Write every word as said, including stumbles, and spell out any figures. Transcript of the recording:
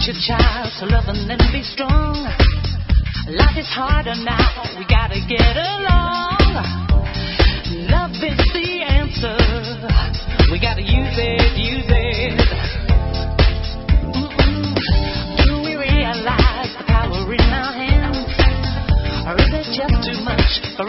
your child, so love and then be strong. Life is harder now, we gotta get along. Love is the answer, we gotta use it, use it. Mm-mm. Do we realize the power in our hands? Or is it just too much for